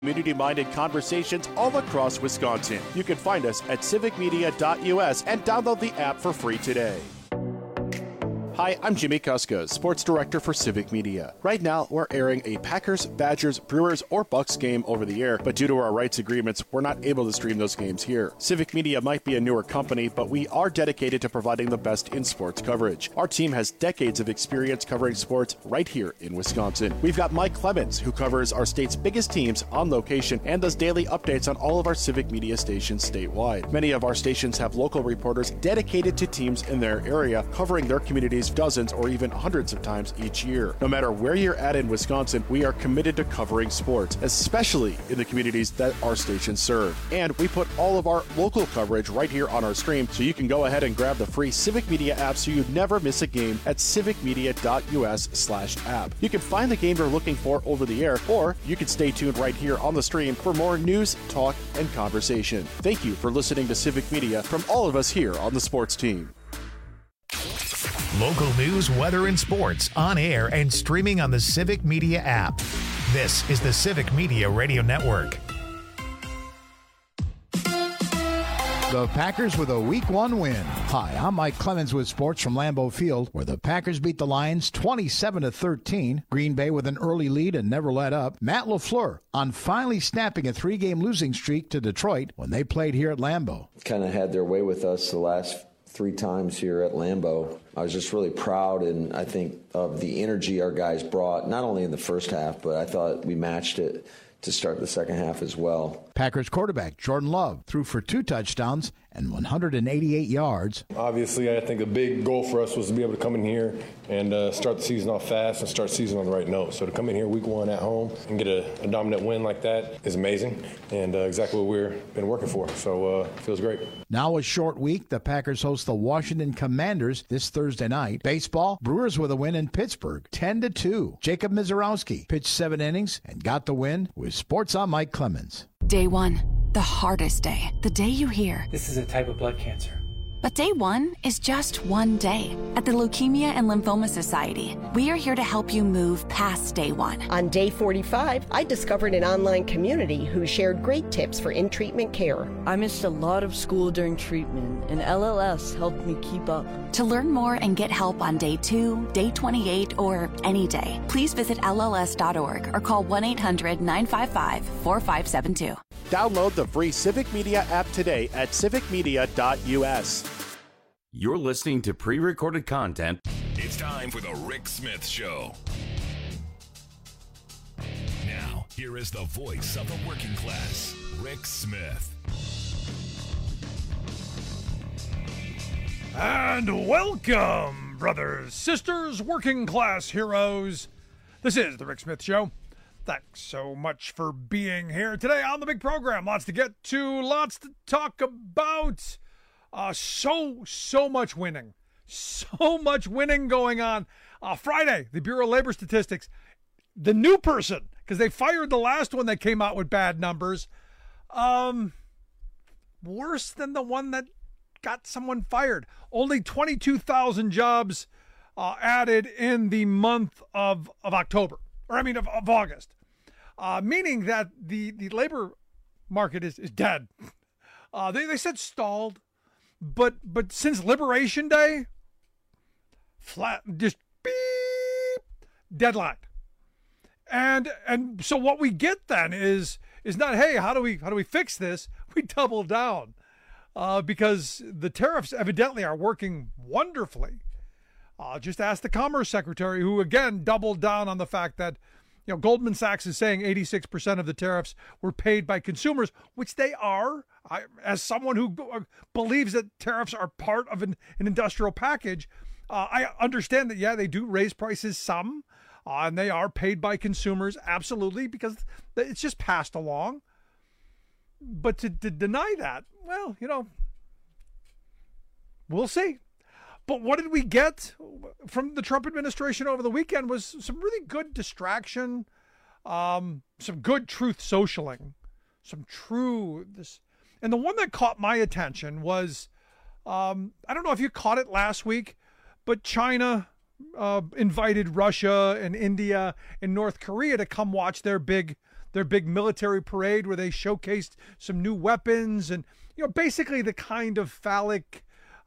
Community-minded conversations all across Wisconsin. You can find us at civicmedia.us and download the app for free today. Hi, I'm Jimmy Kuska, Sports Director for Civic Media. Right now, we're airing a Packers, Badgers, Brewers, or Bucks game over the air, but due to our rights agreements, we're not able to stream those games here. Civic Media might be a newer company, but we are dedicated to providing the best in sports coverage. Our team has decades of experience covering sports right here in Wisconsin. We've got Mike Clemens, who covers our state's biggest teams on location and does daily updates on all of our Civic Media stations statewide. Many of our stations have local reporters dedicated to teams in their area, covering their communities dozens or even hundreds of times each year. No matter where you're at in Wisconsin, we are committed to covering sports, especially in the communities that our stations serve. And we put all of our local coverage right here on our stream, so you can go ahead and grab the free Civic Media app so you never miss a game at civicmedia.us/app. You can find the game you're looking for over the air, or you can stay tuned right here on the stream for more news, talk, and conversation. Thank you for listening to Civic Media from all of us here on the sports team. Local news, weather, and sports on air and streaming on the Civic Media app. This is the Civic Media Radio Network. The Packers with a Week 1 win. Hi, I'm Mike Clemens with sports from Lambeau Field, where the Packers beat the Lions 27-13. Green Bay with an early lead and never let up. Matt LaFleur on finally snapping a 3-game losing streak to Detroit when they played here at Lambeau. Kind of had their way with us the last 3 times here at Lambeau. I was just really proud, and I think of the energy our guys brought, not only in the first half, but I thought we matched it to start the second half as well. Packers quarterback Jordan Love threw for 2 touchdowns and 188 yards. Obviously, I think a big goal for us was to be able to come in here and start the season off fast and start the season on the right note. So to come in here week 1 at home and get a dominant win like that is amazing, and exactly what we've been working for. So it feels great. Now a short week, the Packers host the Washington Commanders this Thursday night. Baseball, Brewers with a win in Pittsburgh, 10-2. Jacob Mizorowski pitched 7 innings and got the win. With Sports on, Mike Clemens. Day 1, the hardest day. The day you hear, "This is a type of blood cancer." But day 1 is just one day. At the Leukemia and Lymphoma Society, we are here to help you move past day 1. On day 45, I discovered an online community who shared great tips for in-treatment care. I missed a lot of school during treatment, and LLS helped me keep up. To learn more and get help on day 2, day 28, or any day, please visit LLS.org or call 1-800-955-4572. Download the free Civic Media app today at civicmedia.us. You're listening to pre-recorded content. It's time for the Rick Smith Show. Now, here is the voice of the working class, Rick Smith. And welcome, brothers, sisters, working class heroes. This is the Rick Smith Show. Thanks so much for being here today on the big program. Lots to get to, lots to talk about. So much winning. So much winning going on. Friday, the Bureau of Labor Statistics, the new person, because they fired the last one that came out with bad numbers. Worse than the one that got someone fired. Only 22,000 jobs added in the month of October. Of August, meaning that the labor market is dead. They said stalled, but since Liberation Day, flat, just beep, deadline. And so what we get then is not, hey, how do we fix this? We double down, because the tariffs evidently are working wonderfully. Just ask the Commerce Secretary, who again doubled down on the fact that, Goldman Sachs is saying 86% of the tariffs were paid by consumers, which they are. As someone who believes that tariffs are part of an industrial package, I understand that, yeah, they do raise prices some, and they are paid by consumers, absolutely, because it's just passed along. But to deny that, well, we'll see. But what did we get from the Trump administration over the weekend was some really good distraction, some good truth socialing, and the one that caught my attention was, I don't know if you caught it last week, but China invited Russia and India and North Korea to come watch their big their big military parade where they showcased some new weapons and, basically the kind of phallic,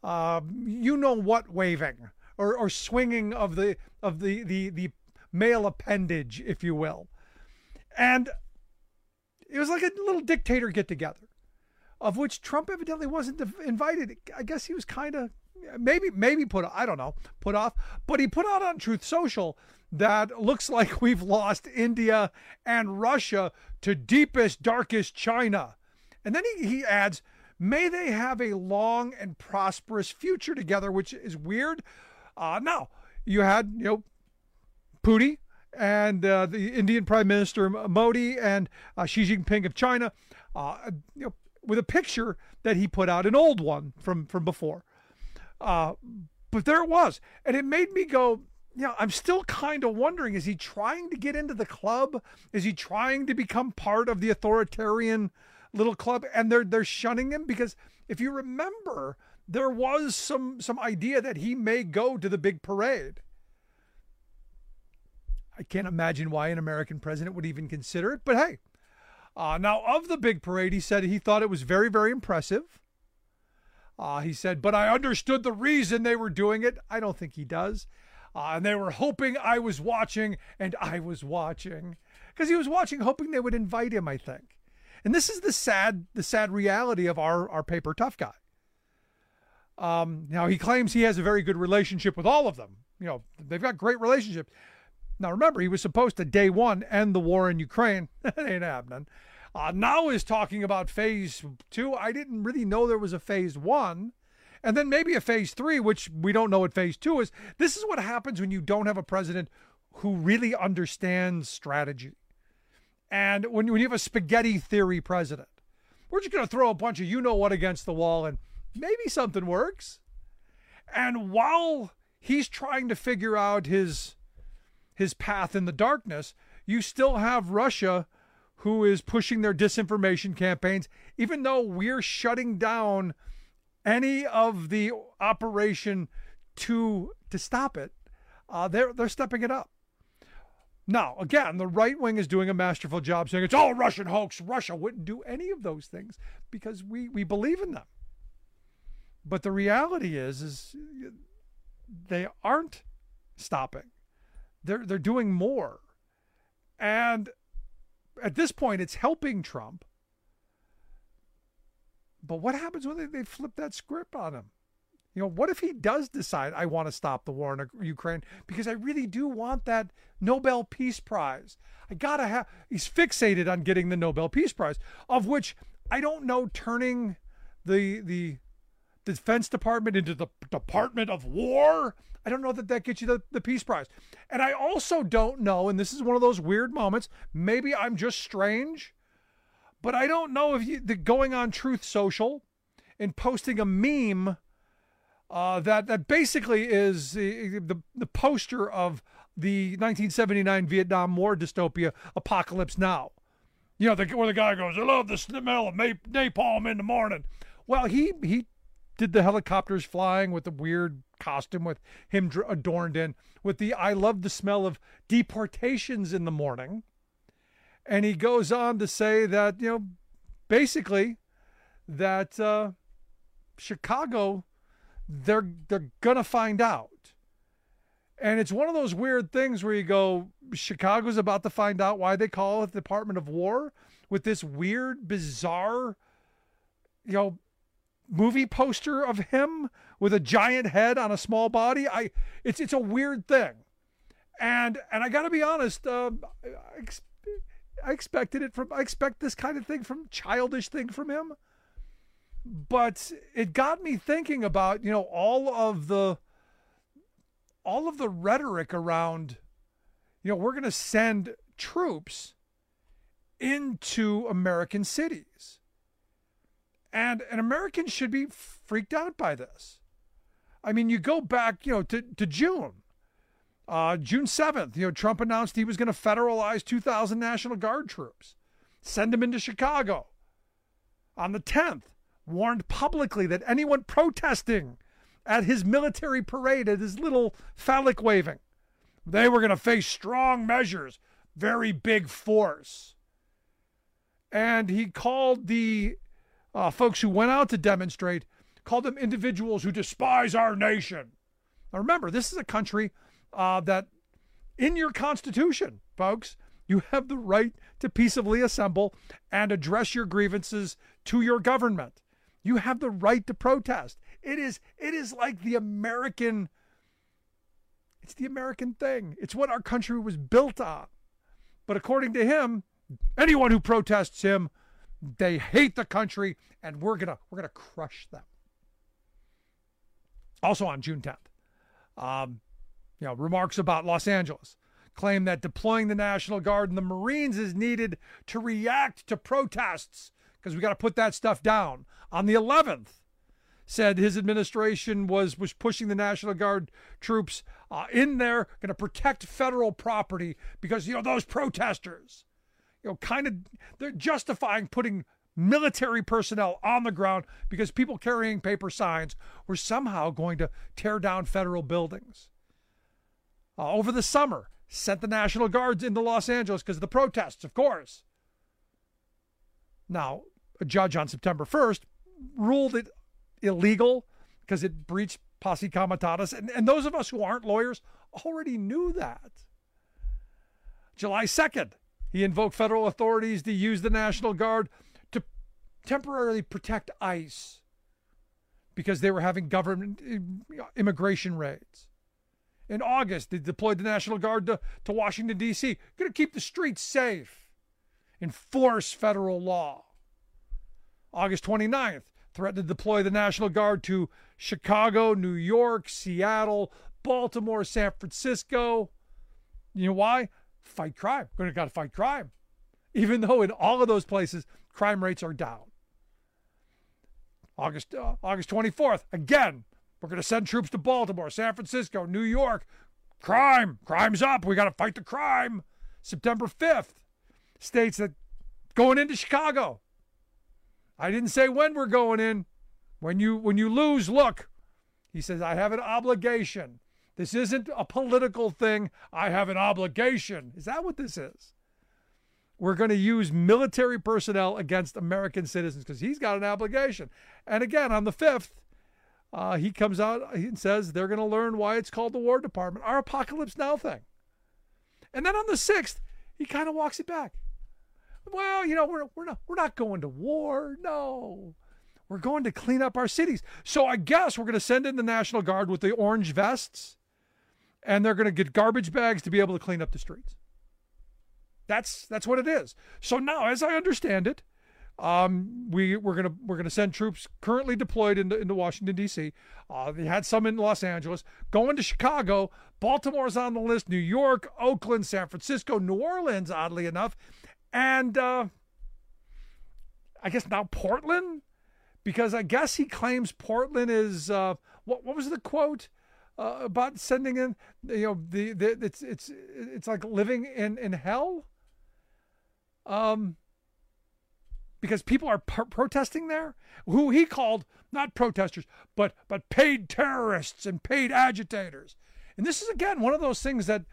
waving or swinging of the male appendage, if you will. And it was like a little dictator get together, of which Trump evidently wasn't invited. I guess he was kind of maybe put off, but he put out on Truth Social that looks like we've lost India and Russia to deepest, darkest China. And then he adds, may they have a long and prosperous future together, which is weird. Now, you had, Putin and the Indian Prime Minister Modi and Xi Jinping of China, with a picture that he put out, an old one from before. But there it was. And it made me go, I'm still kind of wondering, is he trying to get into the club? Is he trying to become part of the authoritarian little club? And they're shunning him because if you remember, there was some idea that he may go to the big parade. I can't imagine why an American president would even consider it, but hey. Now, of the big parade, he said he thought it was very, very impressive. He said, but I understood the reason they were doing it. I don't think he does. And they were hoping I was watching, and I was watching. Because he was watching, hoping they would invite him, I think. And this is the sad reality of our paper tough guy. Now, he claims he has a very good relationship with all of them. They've got great relationships. Now, remember, he was supposed to, day one, end the war in Ukraine. That ain't happening. Now is talking about phase 2. I didn't really know there was a phase 1. And then maybe a phase 3, which we don't know what phase 2 is. This is what happens when you don't have a president who really understands strategy. And when you have a spaghetti theory president, we're just going to throw a bunch of you-know-what against the wall and maybe something works. And while he's trying to figure out his path in the darkness, you still have Russia, who is pushing their disinformation campaigns, even though we're shutting down any of the operation to stop it. They're stepping it up. Now, again, the right wing is doing a masterful job saying it's all a Russian hoax. Russia wouldn't do any of those things because we believe in them. But the reality is they aren't stopping. They're doing more. And at this point, it's helping Trump. But what happens when they flip that script on him? What if he does decide, I want to stop the war in Ukraine because I really do want that Nobel Peace Prize. He's fixated on getting the Nobel Peace Prize, of which I don't know, turning the Defense Department into the Department of War, I don't know that gets you the Peace Prize. And I also don't know, and this is one of those weird moments, maybe I'm just strange, but I don't know if going on Truth Social and posting a meme that basically is the poster of the 1979 Vietnam War dystopia Apocalypse Now. Where the guy goes, I love the smell of napalm in the morning. Well, he did the helicopters flying with the weird costume with him adorned in, with the I love the smell of deportations in the morning. And he goes on to say that, basically that Chicago, they're going to find out. And it's one of those weird things where you go, Chicago's about to find out why they call it the Department of War, with this weird, bizarre, movie poster of him with a giant head on a small body. It's a weird thing. And I got to be honest, I expect this kind of thing childish thing from him. But it got me thinking about, all of the rhetoric around, we're going to send troops into American cities. And Americans should be freaked out by this. I mean, you go back, to June. June 7th, Trump announced he was going to federalize 2,000 National Guard troops, send them into Chicago. On the 10th, warned publicly that anyone protesting at his military parade, at his little phallic waving, they were going to face strong measures, very big force. And he called the folks who went out to demonstrate, called them individuals who despise our nation. Now remember, this is a country that in your Constitution, folks, you have the right to peaceably assemble and address your grievances to your government. You have the right to protest. It is like the American, it's the American thing. It's what our country was built on. But according to him, anyone who protests him, they hate the country, and we're gonna crush them. Also on June 10th, remarks about Los Angeles claim that deploying the National Guard and the Marines is needed to react to protests because we got to put that stuff down. On the 11th, said his administration was pushing the National Guard troops in there, going to protect federal property because, those protesters, they're justifying putting military personnel on the ground because people carrying paper signs were somehow going to tear down federal buildings. Over the summer, sent the National Guards into Los Angeles because of the protests, of course. Now, a judge on September 1st ruled it illegal because it breached posse comitatus, and those of us who aren't lawyers already knew that. July 2nd, he invoked federal authorities to use the National Guard to temporarily protect ICE because they were having government immigration raids. In August, they deployed the National Guard to Washington, D.C. Going to keep the streets safe, enforce federal law. August 29th, threatened to deploy the National Guard to Chicago, New York, Seattle, Baltimore, San Francisco. You know why? Fight crime. We're going to fight crime. Even though in all of those places, crime rates are down. August 24th, again, we're going to send troops to Baltimore, San Francisco, New York. Crime's up. We got to fight the crime. September 5th, states that going into Chicago. I didn't say when we're going in. When you lose, look. He says, I have an obligation. This isn't a political thing. I have an obligation. Is that what this is? We're going to use military personnel against American citizens because he's got an obligation. And again, on the 5th, he comes out and says they're going to learn why it's called the War Department, our Apocalypse Now thing. And then on the 6th, he kind of walks it back. Well, we're not going to war. No, we're going to clean up our cities. So I guess we're going to send in the National Guard with the orange vests, and they're going to get garbage bags to be able to clean up the streets. That's what it is. So now, as I understand it, we're gonna send troops currently deployed into Washington, D.C. They had some in Los Angeles, going to Chicago. Baltimore's on the list. New York, Oakland, San Francisco, New Orleans, oddly enough, and I guess now Portland, because I guess he claims Portland is what was the quote about sending in? It's like living in hell. Because people are protesting there, who he called not protesters, but paid terrorists and paid agitators. And this is, again, one of those things that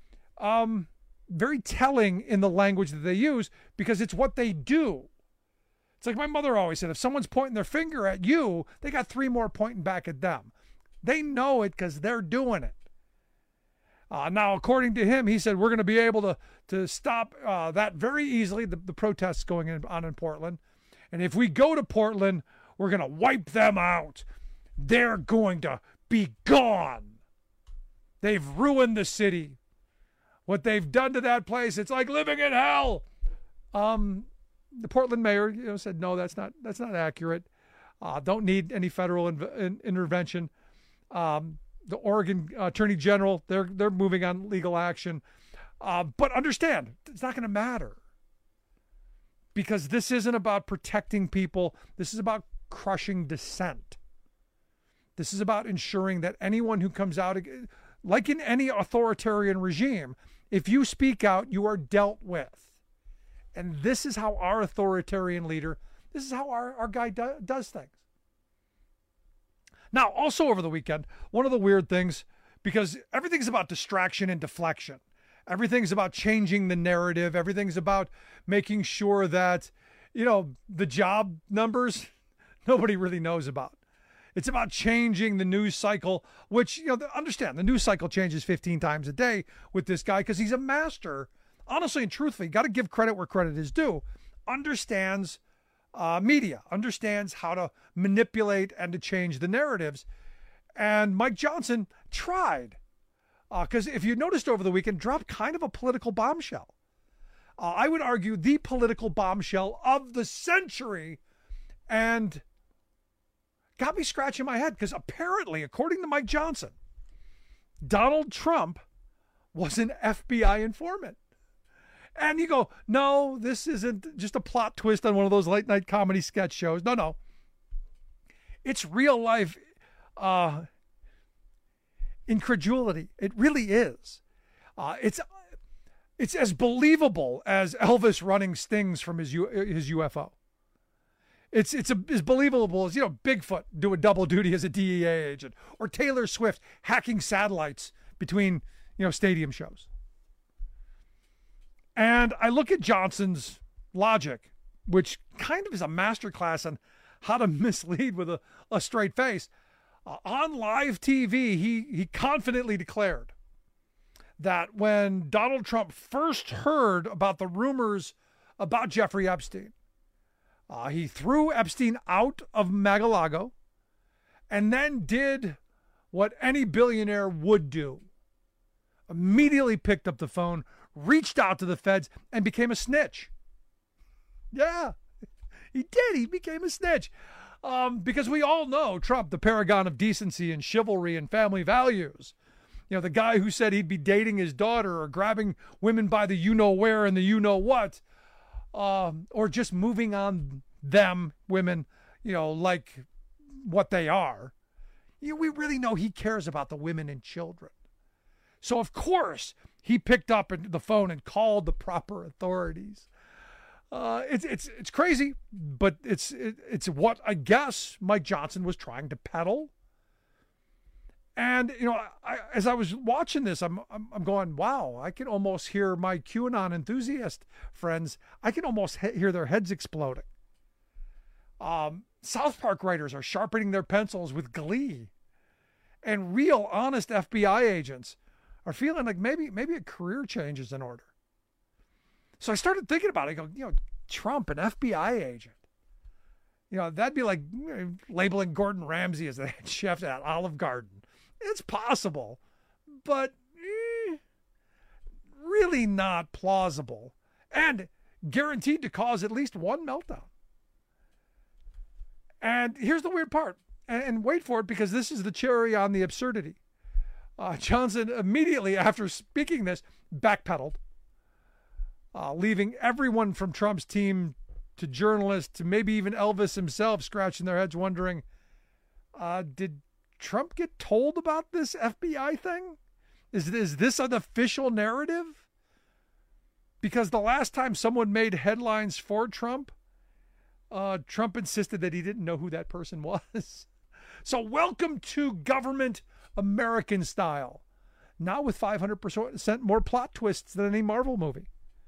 very telling in the language that they use because it's what they do. It's like my mother always said, if someone's pointing their finger at you, they got 3 more pointing back at them. They know it because they're doing it. Now, according to him, he said, we're going to be able to stop that very easily, the protests going on in Portland. And if we go to Portland, we're going to wipe them out. They're going to be gone. They've ruined the city. What they've done to that place, it's like living in hell. The Portland mayor said, no, that's not accurate. Don't need any federal intervention. The Oregon Attorney General, they're moving on legal action. But understand, it's not going to matter. Because this isn't about protecting people. This is about crushing dissent. This is about ensuring that anyone who comes out, like in any authoritarian regime, if you speak out, you are dealt with. And this is how our authoritarian leader, this is how our guy does things. Now, also over the weekend, one of the weird things, because everything's about distraction and deflection. Everything's about changing the narrative. Everything's about making sure that, the job numbers, nobody really knows about. It's about changing the news cycle, which, understand, the news cycle changes 15 times a day with this guy because he's a master. Honestly and truthfully, got to give credit where credit is due. Understands media, understands how to manipulate and to change the narratives. And Mike Johnson tried, because if you noticed over the weekend, dropped kind of a political bombshell. I would argue the political bombshell of the century, and got me scratching my head because apparently, according to Mike Johnson, Donald Trump was an FBI informant. And you go, no, this isn't just a plot twist on one of those late night comedy sketch shows. No. It's real life incredulity. It really is. It's as believable as Elvis running stings from his UFO. It's as believable as, Bigfoot doing double duty as a DEA agent, or Taylor Swift hacking satellites between, stadium shows. And I look at Johnson's logic, which kind of is a masterclass on how to mislead with a straight face. On live TV, he confidently declared that when Donald Trump first heard about the rumors about Jeffrey Epstein, he threw Epstein out of Mar-a-Lago and then did what any billionaire would do. Immediately picked up the phone, reached out to the feds, and became a snitch. Yeah, he did. He became a snitch. Because we all know Trump, the paragon of decency and chivalry and family values. The guy who said he'd be dating his daughter or grabbing women by the you-know-where and the you-know-what. Or just moving on them, women, like what they are. We really know he cares about the women and children. So, of course, he picked up the phone and called the proper authorities. It's crazy, but it's what I guess Mike Johnson was trying to peddle. And as I was watching this, I'm going, wow! I can almost hear my QAnon enthusiast friends. I can almost hear their heads exploding. South Park writers are sharpening their pencils with glee, and real, honest FBI agents are feeling like maybe a career change is in order. So I started thinking about it. I go, Trump, an FBI agent. That'd be like labeling Gordon Ramsay as the head chef at Olive Garden. It's possible, but really not plausible, and guaranteed to cause at least one meltdown. And here's the weird part, and wait for it, because this is the cherry on the absurdity. Johnson immediately after speaking this backpedaled, leaving everyone from Trump's team to journalists to maybe even Elvis himself scratching their heads wondering, did Trump get told about this FBI thing? Is this an official narrative? Because the last time someone made headlines for Trump, Trump insisted that he didn't know who that person was. So welcome to government American style. Now with 500% more plot twists than any Marvel movie.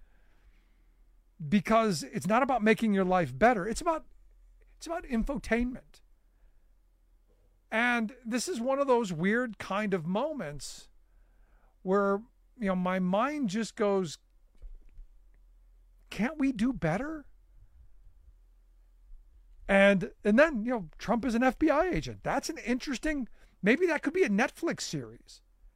Because it's not about making your life better. It's about infotainment. And this is one of those weird kind of moments where, my mind just goes, can't we do better? And then, Trump is an FBI agent. That's an interesting, maybe that could be a Netflix series.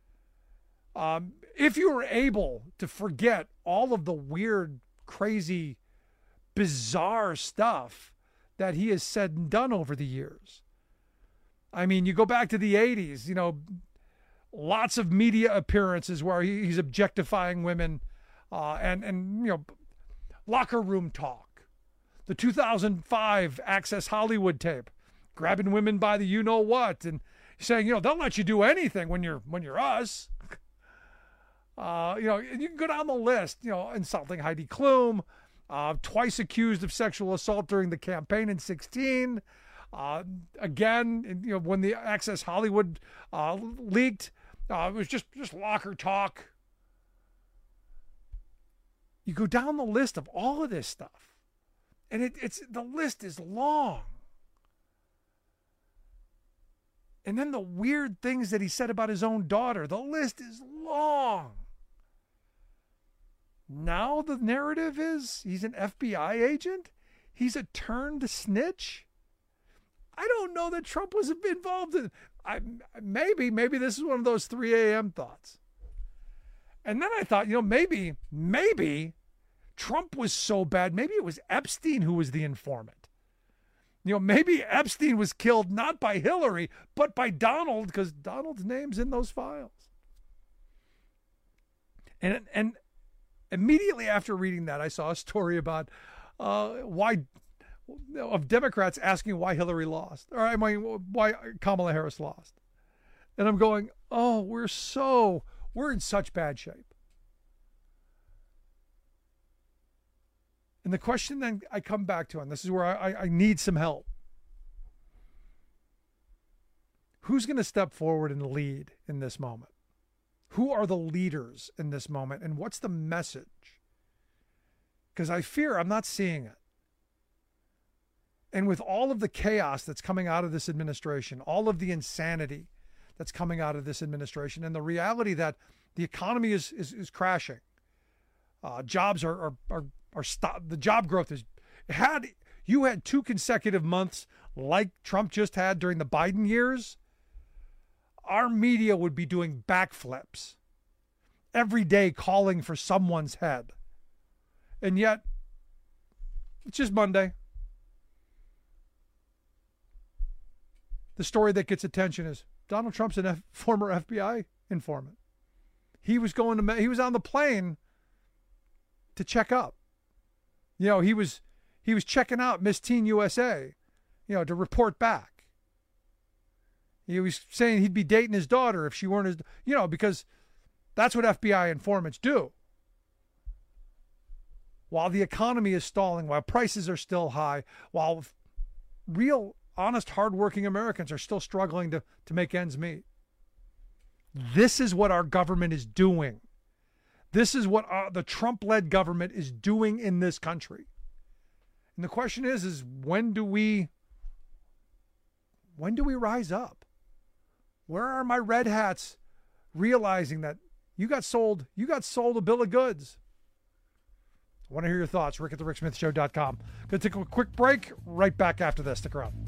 If you were able to forget all of the weird, crazy, bizarre stuff that he has said and done over the years. I mean, you go back to the 80s, lots of media appearances where he's objectifying women, and locker room talk. The 2005 Access Hollywood tape, grabbing women by the you-know-what, and saying, they'll let you do anything when you're us. You can go down the list, insulting Heidi Klum, twice accused of sexual assault during the campaign in 2016. Again, when the Access Hollywood leaked, it was just locker talk. You go down the list of all of this stuff, And it's the list is long. And then the weird things that he said about his own daughter, the list is long. Now the narrative is he's an FBI agent? He's a turned snitch? I don't know that Trump was involved in maybe this is one of those 3 a.m. thoughts. And then I thought, maybe Trump was so bad, maybe it was Epstein who was the informant. Maybe Epstein was killed not by Hillary, but by Donald, because Donald's name's in those files. And immediately after reading that, I saw a story about of Democrats asking why Hillary lost, or why Kamala Harris lost. And I'm going, oh, we're in such bad shape. And the question then I come back to, and this is where I need some help. Who's going to step forward and lead in this moment? Who are the leaders in this moment? And what's the message? Because I fear I'm not seeing it. And with all of the chaos that's coming out of this administration, all of the insanity that's coming out of this administration, and the reality that the economy is crashing, jobs are stopped. The job growth you had 2 consecutive months like Trump just had during the Biden years, our media would be doing backflips every day calling for someone's head. And yet, it's just Monday. The story that gets attention is Donald Trump's a former FBI informant. He was on the plane to check up. He was checking out Miss Teen USA, to report back. He was saying he'd be dating his daughter if she weren't his, because that's what FBI informants do. While the economy is stalling, while prices are still high, while real, honest, hardworking Americans are still struggling to make ends meet. This is what our government is doing. This is what the Trump-led government is doing in this country. And the question is when do we rise up? Where are my red hats realizing that you got sold a bill of goods? I want to hear your thoughts. Rick at thericksmithshow.com. Going to take a quick break. Right back after this. Stick around.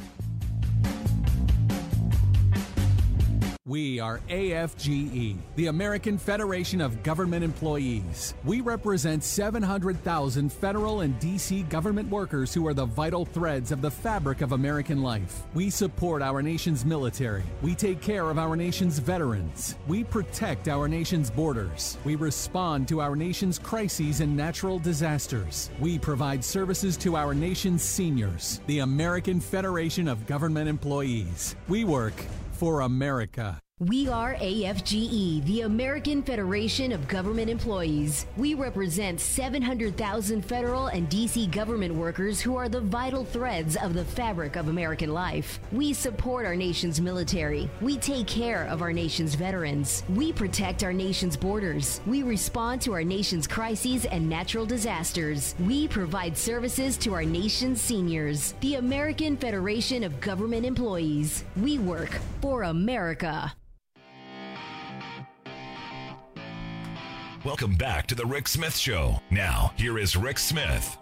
We are AFGE, the American Federation of Government Employees. We represent 700,000 federal and D.C. government workers who are the vital threads of the fabric of American life. We support our nation's military. We take care of our nation's veterans. We protect our nation's borders. We respond to our nation's crises and natural disasters. We provide services to our nation's seniors. The American Federation of Government Employees. We work for America. We are AFGE, the American Federation of Government Employees. We represent 700,000 federal and D.C. government workers who are the vital threads of the fabric of American life. We support our nation's military. We take care of our nation's veterans. We protect our nation's borders. We respond to our nation's crises and natural disasters. We provide services to our nation's seniors. The American Federation of Government Employees. We work for America. Welcome back to the Rick Smith Show. Now, here is Rick Smith.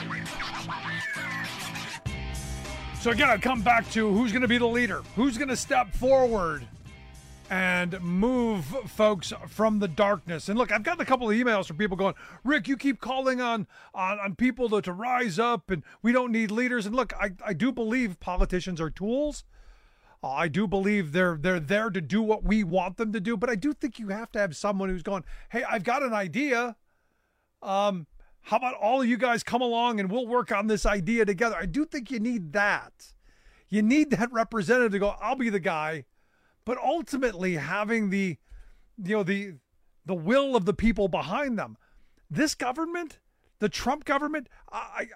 So again, I come back to who's going to be the leader, who's going to step forward and move folks from the darkness. And look, I've gotten a couple of emails from people going, Rick, you keep calling on people to rise up and we don't need leaders. And look, I do believe politicians are tools. I do believe they're there to do what we want them to do, but I do think you have to have someone who's going, hey, I've got an idea. How about all of you guys come along and we'll work on this idea together? I do think you need that. You need that representative to go, I'll be the guy. But ultimately having the will of the people behind them. This government, the Trump government, I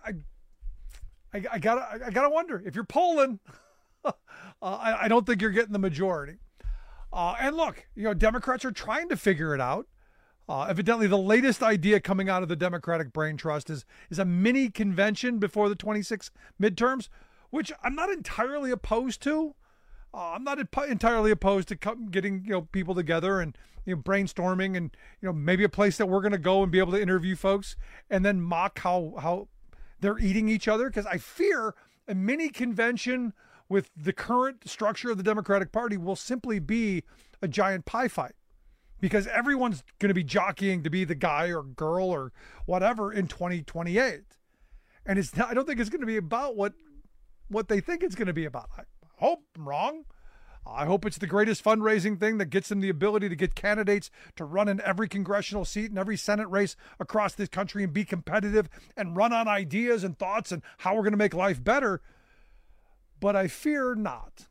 gotta wonder if you're polling. I don't think you're getting the majority. And look, Democrats are trying to figure it out. Evidently, the latest idea coming out of the Democratic Brain Trust is a mini convention before the 26 midterms, which I'm not entirely opposed to. I'm not entirely opposed to getting people together and brainstorming and maybe a place that we're going to go and be able to interview folks and then mock how they're eating each other, because I fear a mini convention with the current structure of the Democratic Party will simply be a giant pie fight, because everyone's going to be jockeying to be the guy or girl or whatever in 2028, and I don't think it's going to be about what they think it's going to be about. I hope I'm wrong. I hope it's the greatest fundraising thing that gets them the ability to get candidates to run in every congressional seat and every Senate race across this country and be competitive and run on ideas and thoughts and how we're going to make life better. But I fear not.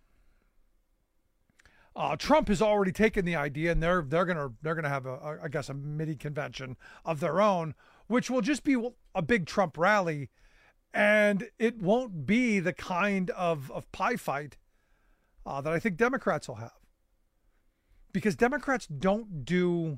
Trump has already taken the idea, and they're gonna have a mini convention of their own, which will just be a big Trump rally, and it won't be the kind of pie fight that I think Democrats will have, because Democrats don't do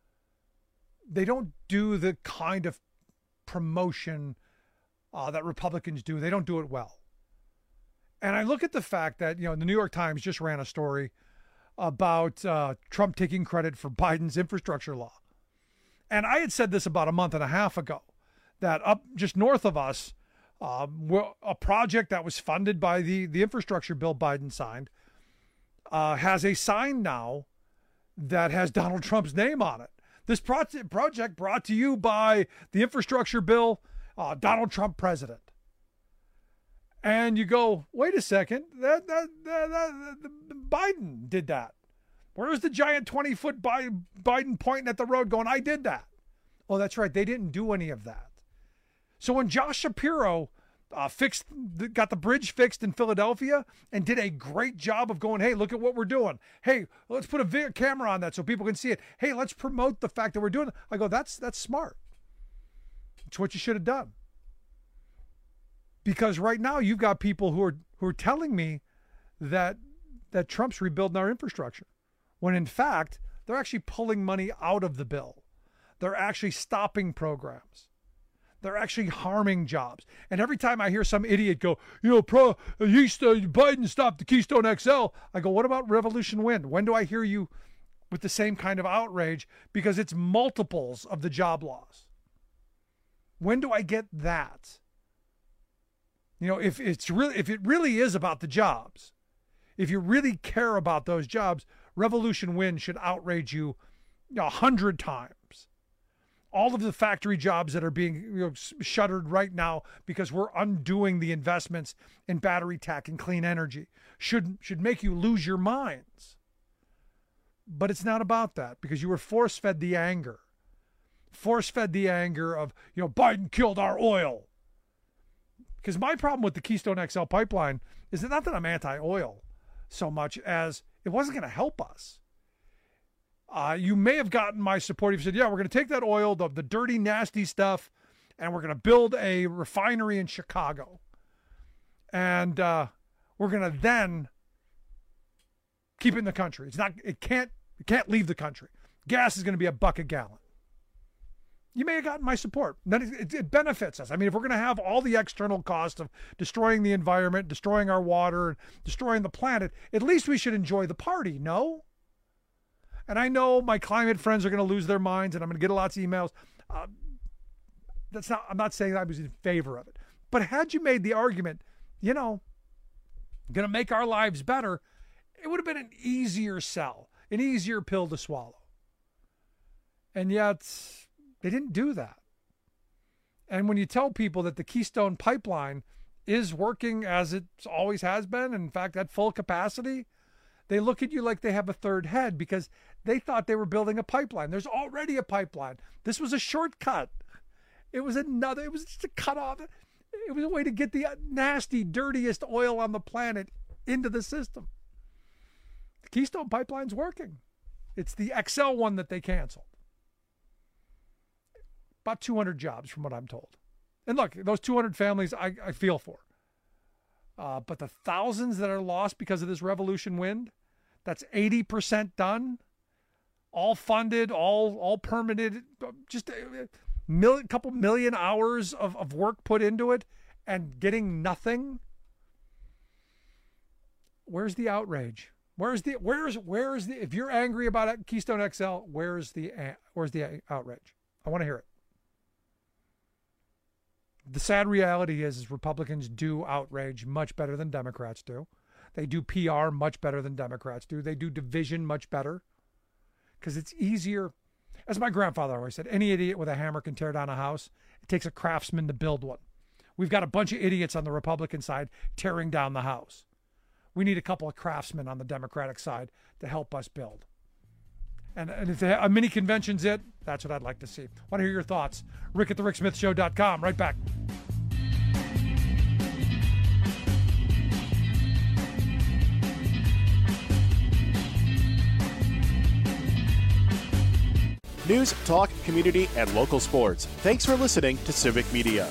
the kind of promotion that Republicans do. They don't do it well. And I look at the fact that the New York Times just ran a story about Trump taking credit for Biden's infrastructure law. And I had said this about a month and a half ago, that up just north of us, a project that was funded by the infrastructure bill Biden signed has a sign now that has Donald Trump's name on it. This project brought to you by the infrastructure bill, Donald Trump president. And you go, wait a second, that Biden did that. Where's the giant 20-foot Biden pointing at the road going, I did that? Oh, that's right. They didn't do any of that. So when Josh Shapiro got the bridge fixed in Philadelphia and did a great job of going, hey, look at what we're doing. Hey, let's put a camera on that so people can see it. Hey, let's promote the fact that we're doing it. I go, that's smart. It's what you should have done. Because right now you've got people who are telling me that Trump's rebuilding our infrastructure, when in fact they're actually pulling money out of the bill. They're actually stopping programs. They're actually harming jobs. And every time I hear some idiot go, Biden stopped the Keystone XL, I go, what about Revolution Wind? When do I hear you with the same kind of outrage? Because it's multiples of the job loss. When do I get that? If it really is about the jobs, if you really care about those jobs, Revolution Wind should outrage you 100 times. All of the factory jobs that are being shuttered right now because we're undoing the investments in battery tech and clean energy should make you lose your minds. But it's not about that, because you were force-fed the anger. Force-fed the anger of, Biden killed our oil. Because my problem with the Keystone XL pipeline is not that I'm anti-oil so much as it wasn't going to help us. You may have gotten my support if you said, yeah, we're going to take that oil, the dirty, nasty stuff, and we're going to build a refinery in Chicago. And we're going to then keep it in the country. It can't leave the country. Gas is going to be $1 a gallon. You may have gotten my support. Then it benefits us. I mean, if we're going to have all the external costs of destroying the environment, destroying our water, destroying the planet, at least we should enjoy the party, no? And I know my climate friends are going to lose their minds, and I'm going to get lots of emails. I'm not saying I was in favor of it. But had you made the argument, going to make our lives better, it would have been an easier sell, an easier pill to swallow. And yet they didn't do that. And when you tell people that the Keystone Pipeline is working as it always has been, in fact, at full capacity, they look at you like they have a third head because they thought they were building a pipeline. There's already a pipeline. This was a shortcut. It was just a cut off. It was a way to get the nasty, dirtiest oil on the planet into the system. The Keystone Pipeline's working. It's the XL one that they canceled. About 200 jobs from what I'm told. And look, those 200 families I feel for. But the thousands that are lost because of this Revolution Wind, that's 80% done. all funded, all permitted, just a couple million hours of work put into it and getting nothing. Where's the outrage? Where's the if you're angry about it, Keystone XL, where's the outrage? I want to hear it. The sad reality is Republicans do outrage much better than Democrats do. They do PR much better than Democrats do. They do division much better because it's easier. As my grandfather always said, any idiot with a hammer can tear down a house. It takes a craftsman to build one. We've got a bunch of idiots on the Republican side tearing down the house. We need a couple of craftsmen on the Democratic side to help us build. And if a mini convention's it, that's what I'd like to see. Want to hear your thoughts? Rick at the RickSmithShow.com. Right back. News, talk, community, and local sports. Thanks for listening to Civic Media.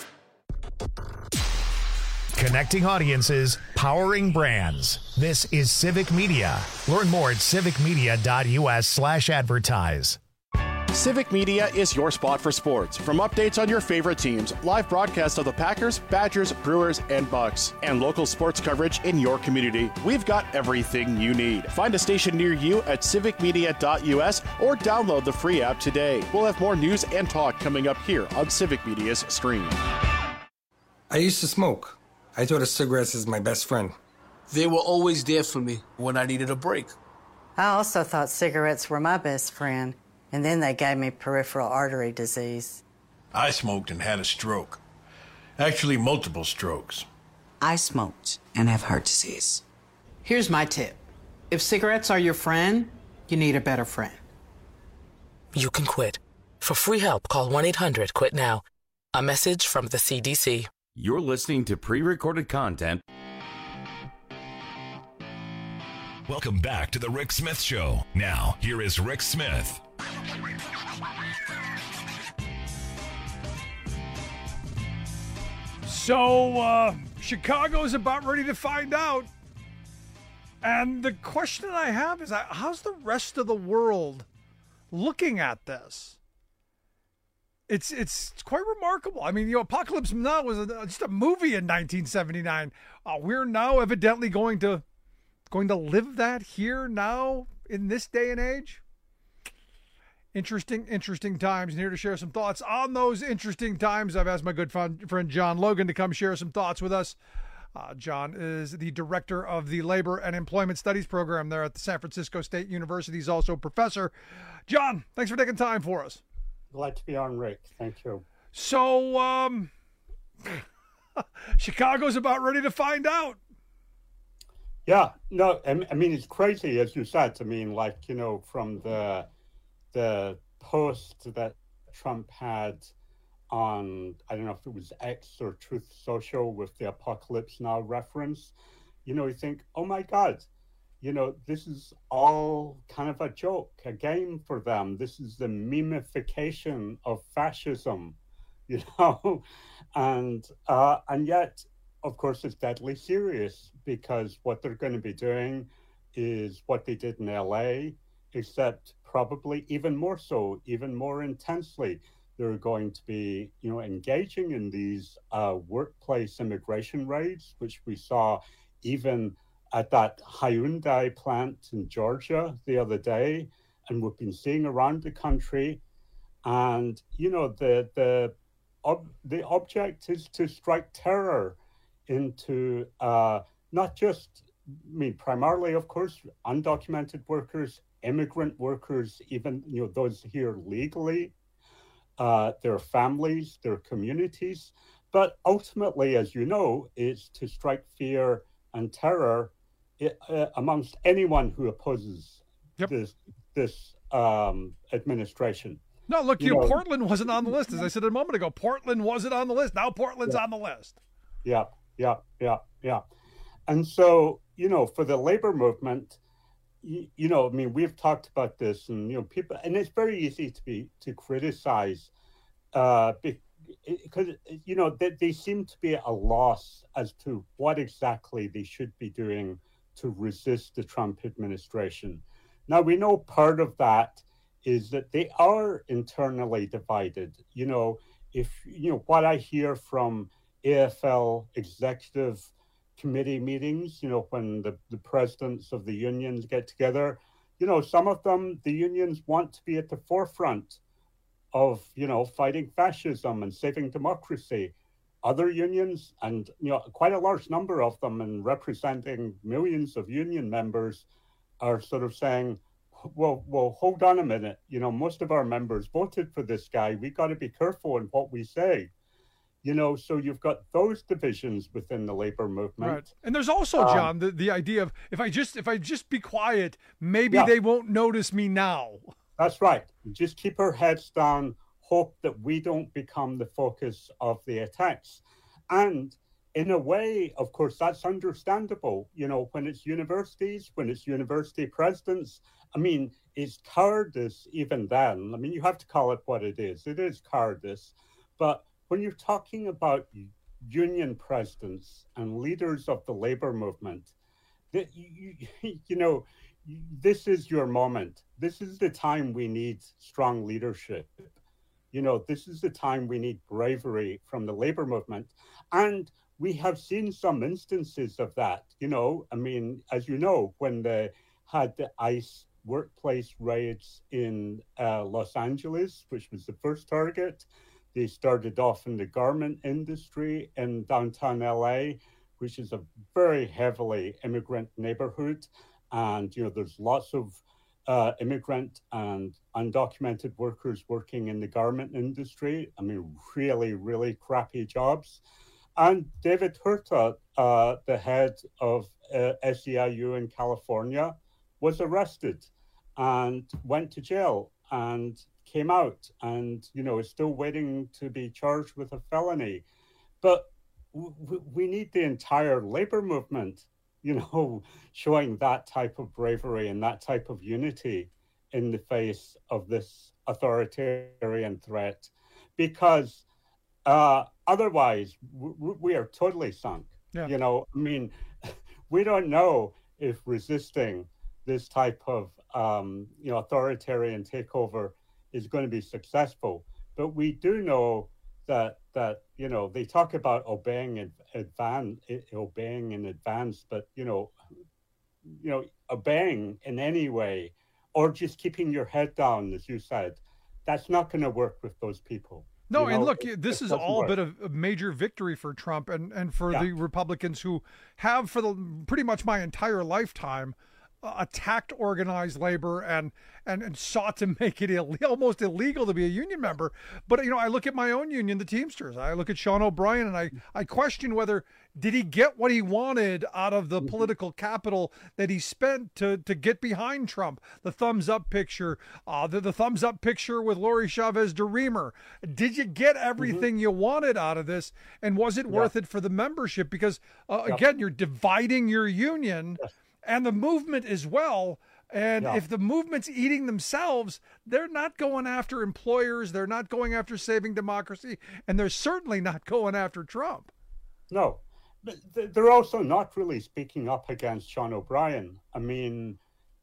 Connecting audiences, powering brands. This is Civic Media. Learn more at civicmedia.us/advertise. Civic Media is your spot for sports. From updates on your favorite teams, live broadcasts of the Packers, Badgers, Brewers, and Bucks, and local sports coverage in your community, we've got everything you need. Find a station near you at civicmedia.us or download the free app today. We'll have more news and talk coming up here on Civic Media's stream. I used to smoke. I thought of cigarettes as my best friend. They were always there for me when I needed a break. I also thought cigarettes were my best friend, and then they gave me peripheral artery disease. I smoked and had a stroke. Actually, multiple strokes. I smoked and have heart disease. Here's my tip. If cigarettes are your friend, you need a better friend. You can quit. For free help, call 1-800-QUIT-NOW. A message from the CDC. You're listening to pre-recorded content. Welcome back to the Rick Smith Show. Now, here is Rick Smith. So, Chicago's about ready to find out. And the question I have is, how's the rest of the world looking at this? It's quite remarkable. I mean, Apocalypse Now was just a movie in 1979. We're now evidently going to live that here now in this day and age. Interesting times. And here to share some thoughts on those interesting times, I've asked my good friend John Logan to come share some thoughts with us. John is the director of the Labor and Employment Studies program there at the San Francisco State University. He's also a professor. John, thanks for taking time for us. Glad to be on, Rick. Thank you. So, Chicago's about ready to find out. Yeah, no, I mean, it's crazy, as you said. I mean, from the post that Trump had on, I don't know if it was X or Truth Social with the Apocalypse Now reference, you think, oh my God, this is all kind of a joke, a game for them. This is the memification of fascism, and yet, of course, it's deadly serious because what they're going to be doing is what they did in LA, except probably even more so, even more intensely. They're going to be, engaging in these workplace immigration raids, which we saw even at that Hyundai plant in Georgia the other day, and we've been seeing around the country. And, the object is to strike terror into not just, primarily, of course, undocumented workers, immigrant workers, even, those here legally, their families, their communities. But ultimately, as you know, it's to strike fear and terror amongst anyone who opposes this administration. No, look, Portland wasn't on the list. As I said a moment ago, Portland wasn't on the list. Now Portland's on the list. Yeah. And so, for the labor movement, we've talked about this, and, people, and it's very easy to criticize because, they seem to be at a loss as to what exactly they should be doing to resist the Trump administration. Now, we know part of that is that they are internally divided. What I hear from AFL executive committee meetings, when the presidents of the unions get together, some of them, the unions want to be at the forefront of, fighting fascism and saving democracy. Other unions, and, quite a large number of them, and representing millions of union members, are sort of saying, well, hold on a minute. Most of our members voted for this guy. We got to be careful in what we say. So you've got those divisions within the labor movement. Right. And there's also, John, the idea of if I just be quiet, maybe they won't notice me now. That's right. Just keep our heads down, hope that we don't become the focus of the attacks. And in a way, of course, that's understandable. When it's universities, when it's university presidents, it's cowardice even then. You have to call it what it is. It is cowardice. But when you're talking about union presidents and leaders of the labor movement, this is your moment. This is the time we need strong leadership. This is the time we need bravery from the labor movement. And we have seen some instances of that. As you know, when they had the ICE workplace raids in Los Angeles, which was the first target, they started off in the garment industry in downtown LA, which is a very heavily immigrant neighborhood. And, there's lots of immigrant and undocumented workers working in the garment industry. Really, really crappy jobs. And David Hurta, the head of SEIU in California, was arrested and went to jail and came out and, is still waiting to be charged with a felony. But we need the entire labor movement, showing that type of bravery and that type of unity in the face of this authoritarian threat, because otherwise we are totally sunk. Yeah. We don't know if resisting this type of authoritarian takeover is going to be successful, but we do know that they talk about obeying in advance, but obeying in any way, or just keeping your head down, as you said, that's not going to work with those people. No, and look, this is all been a major victory for Trump and for the Republicans who have, for pretty much my entire lifetime, attacked organized labor and sought to make it almost illegal to be a union member. But, I look at my own union, the Teamsters. I look at Sean O'Brien, and I question whether, did he get what he wanted out of the political capital that he spent to get behind Trump? The thumbs up picture, the thumbs up picture with Lori Chavez DeRemer. Did you get everything you wanted out of this? And was it worth it for the membership? Because, again, you're dividing your union and the movement as well. And if the movement's eating themselves, they're not going after employers. They're not going after saving democracy. And they're certainly not going after Trump. No, but they're also not really speaking up against Sean O'Brien. When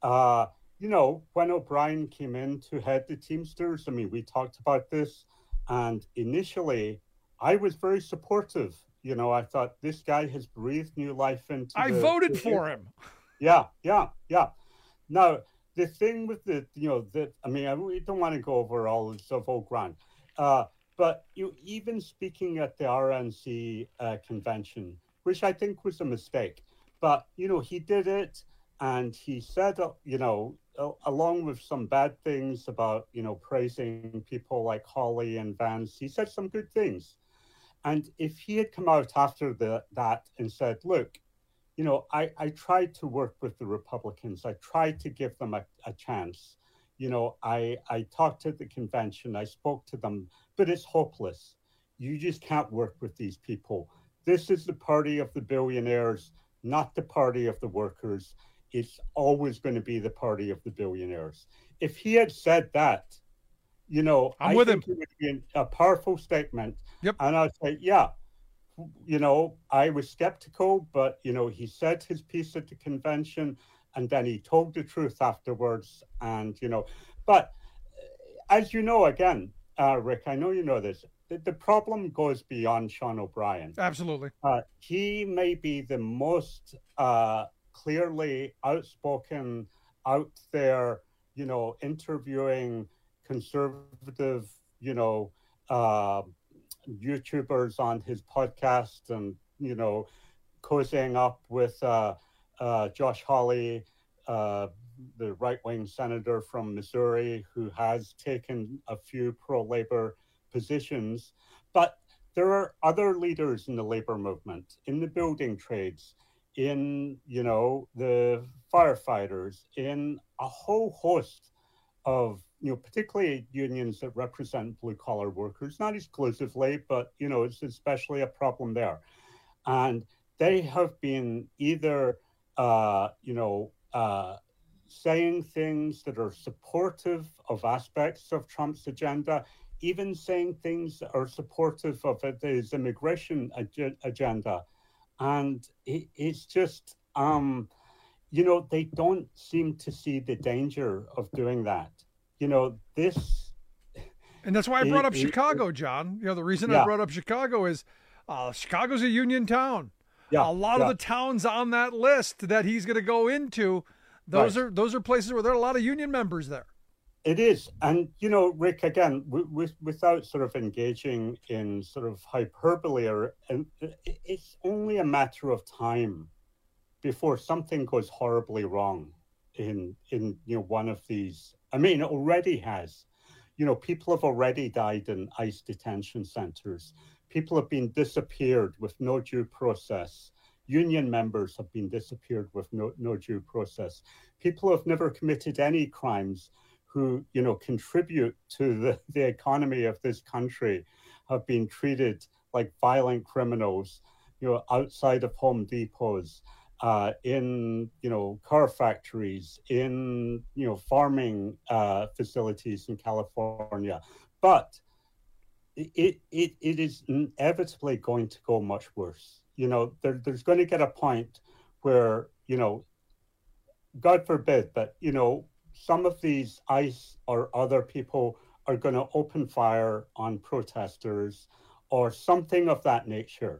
O'Brien came in to head the Teamsters, we talked about this. And initially, I was very supportive. I thought this guy has breathed new life into I voted for him. Yeah. Now, the thing with we don't want to go over all this of old ground, but even speaking at the RNC convention, which I think was a mistake, but, he did it, and he said, along with some bad things about, praising people like Hawley and Vance, he said some good things. And if he had come out after that and said, look, I tried to work with the Republicans. I tried to give them a chance. I talked at the convention. I spoke to them, but it's hopeless. You just can't work with these people. This is the party of the billionaires, not the party of the workers. It's always going to be the party of the billionaires. If he had said that, I think it would be a powerful statement. Yep. And I'd say, I was skeptical, but, he said his piece at the convention, and then he told the truth afterwards. And, but as you know, again, Rick, I know you know this, the problem goes beyond Sean O'Brien. Absolutely. He may be the most clearly outspoken, out there, interviewing conservative, YouTubers on his podcast and, cozying up with Josh Hawley, the right-wing senator from Missouri, who has taken a few pro-labor positions. But there are other leaders in the labor movement, in the building trades, in, the firefighters, in a whole host of, particularly unions that represent blue-collar workers, not exclusively, but, it's especially a problem there. And they have been either, saying things that are supportive of aspects of Trump's agenda, even saying things that are supportive of his immigration agenda. And it's just, they don't seem to see the danger of doing that. This... And that's why I brought up Chicago, John. The reason I brought up Chicago is Chicago's a union town. Yeah, a lot of the towns on that list that he's going to go into, those are places where there are a lot of union members there. It is. And, Rick, again, without sort of engaging in sort of hyperbole, it's only a matter of time before something goes horribly wrong in one of these. I mean, it already has. People have already died in ICE detention centers. People have been disappeared with no due process. Union members have been disappeared with no due process. People who have never committed any crimes who, contribute to the economy of this country have been treated like violent criminals, outside of Home Depots, in, car factories, in, farming facilities in California. But it is inevitably going to go much worse. There's going to get a point where, God forbid, but, some of these ICE or other people are going to open fire on protesters or something of that nature,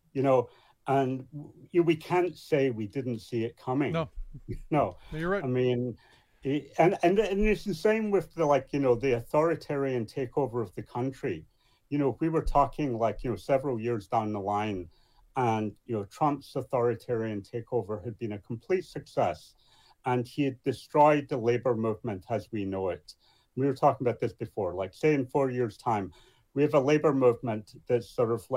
and we can't say we didn't see it coming. No, you're right. I mean, and it's the same with the authoritarian takeover of the country. We were talking several years down the line, and Trump's authoritarian takeover had been a complete success, and he had destroyed the labor movement as we know it. We were talking about this before, say in 4 years' time, we have a labor movement that's sort of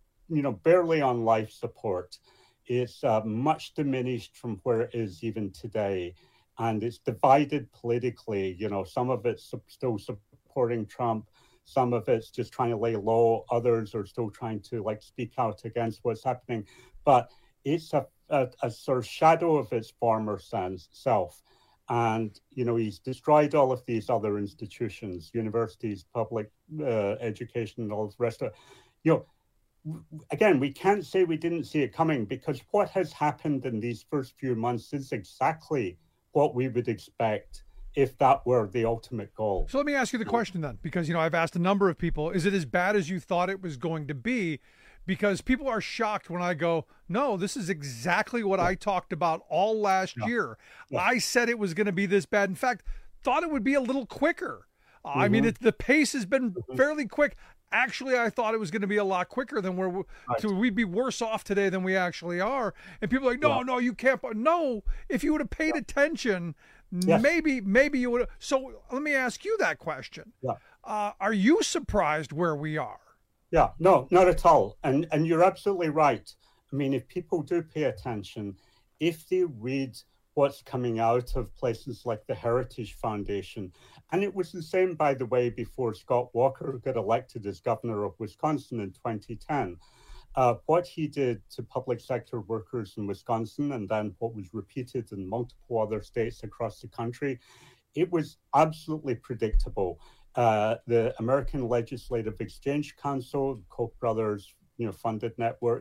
barely on life support. It's much diminished from where it is even today, and it's divided politically. Some of it's still supporting Trump, some of it's just trying to lay low, others are still trying to speak out against what's happening. But it's a sort of shadow of its former self. And, he's destroyed all of these other institutions, universities, public education, and all the rest of it. Again, we can't say we didn't see it coming, because what has happened in these first few months is exactly what we would expect if that were the ultimate goal. So let me ask you the question then, because, I've asked a number of people, is it as bad as you thought it was going to be? Because people are shocked when I go, no, this is exactly what I talked about all last year. I said it was going to be this bad. In fact, thought it would be a little quicker. I mean, the pace has been fairly quick. Actually, I thought it was going to be a lot quicker than so we'd be worse off today than we actually are. And people are like, no, you can't. No, if you would have paid attention, maybe you would have. So let me ask you that question. Are you surprised where we are? Yeah, no, not at all. And you're absolutely right. I mean, if people do pay attention, if they read what's coming out of places like the Heritage Foundation, and it was the same, by the way, before Scott Walker got elected as governor of Wisconsin in 2010, what he did to public sector workers in Wisconsin, and then what was repeated in multiple other states across the country, it was absolutely predictable. The American Legislative Exchange Council, Koch brothers, funded network,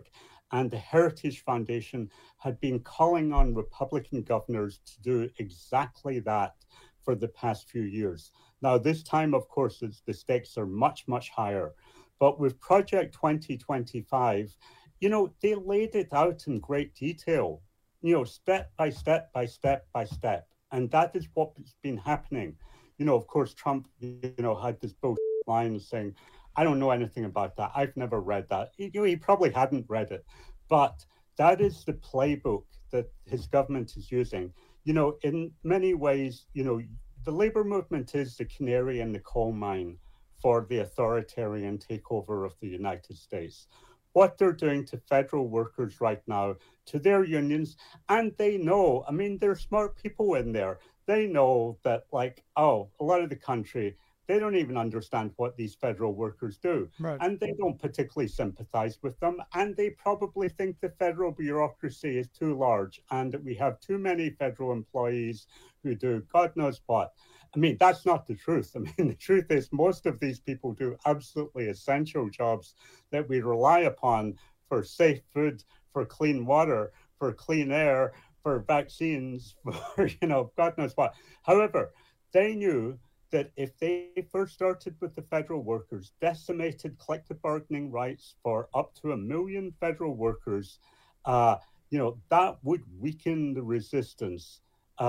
and the Heritage Foundation had been calling on Republican governors to do exactly that for the past few years. Now, this time, of course, the stakes are much, much higher. But with Project 2025, they laid it out in great detail, step by step by step by step. And that is what's been happening. Of course, Trump, had this bullshit line saying, I don't know anything about that. I've never read that. He probably hadn't read it. But that is the playbook that his government is using. In many ways, the labor movement is the canary in the coal mine for the authoritarian takeover of the United States. What they're doing to federal workers right now, to their unions, and they know, there are smart people in there. They know that, a lot of the country, they don't even understand what these federal workers do. Right. And they don't particularly sympathize with them. And they probably think the federal bureaucracy is too large and that we have too many federal employees who do God knows what. That's not the truth. The truth is most of these people do absolutely essential jobs that we rely upon for safe food, for clean water, for clean air, for vaccines, for, God knows what. However, they knew that if they first started with the federal workers, decimated collective bargaining rights for up to 1 million federal workers, that would weaken the resistance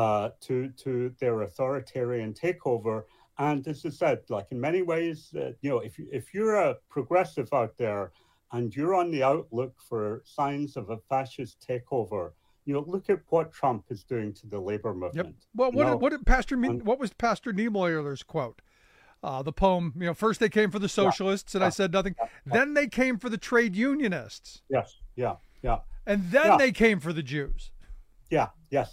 to their authoritarian takeover. And as I said, in many ways, if you're a progressive out there and you're on the outlook for signs of a fascist takeover, look at what Trump is doing to the labor movement. Yep. Well, what was Pastor Niemeyer's quote? The poem, first they came for the socialists, and I said nothing. Then they came for the trade unionists. Yes, yeah. And then they came for the Jews. Yeah.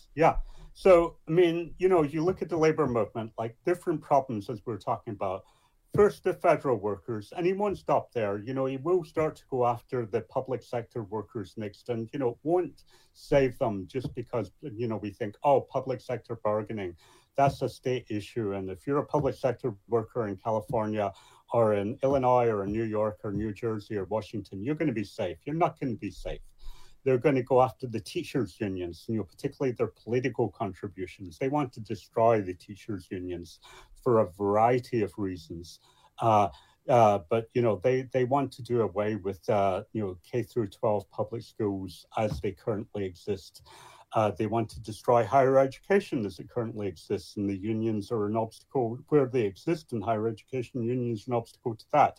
So, you look at the labor movement, different problems as we're talking about. First, the federal workers, and he won't stop there. He will start to go after the public sector workers next, and, won't save them just because, we think, public sector bargaining, that's a state issue. And if you're a public sector worker in California or in Illinois or in New York or New Jersey or Washington, you're going to be safe. You're not going to be safe. They're going to go after the teachers' unions, particularly their political contributions. They want to destroy the teachers' unions for a variety of reasons. But they want to do away with K through 12 public schools as they currently exist. They want to destroy higher education as it currently exists, and the unions are an obstacle where they exist in higher education. Unions are an obstacle to that.